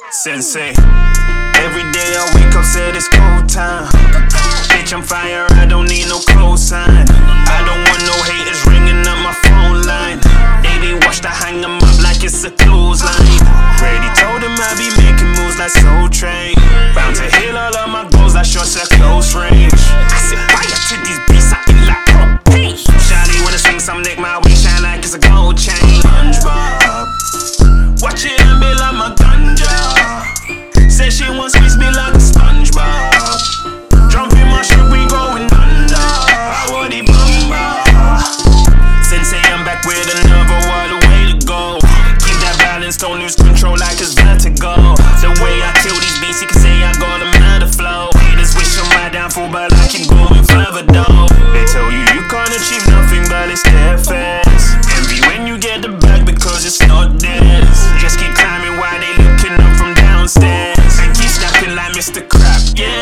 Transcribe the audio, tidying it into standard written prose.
Sensei. Every day I wake up, said it's go time. Bitch, I'm fire, I don't need no cosign. I don't want no haters ringing up my phone line. They be watch to hang 'em up like it's a clothesline. Already told them I be making moves like Soul Train. Bound to hit all of my goals like shots at close range. I set fire to these beats, I eat like propane. Shawty wanna swing some neck, my way shine like it's a gold chain. SpongeBob, watch it and be like my ganja. Said she wants squeeze me like a SpongeBob. Jump in my ship, we going under. I want the bumba. Sensei, I'm back with another what a way to go. Keep that balance, don't lose control like it's vertigo. The way I kill these beats, you can say I got a murder flow. Haters wish on my downfall, but I keep going further though. They tell you you can't achieve nothing, but it's their fast. Envy when you get the bag because it's not theirs. Just keep climbing while they looking up from downstairs. And keep snapping like Mr. Crab, yeah.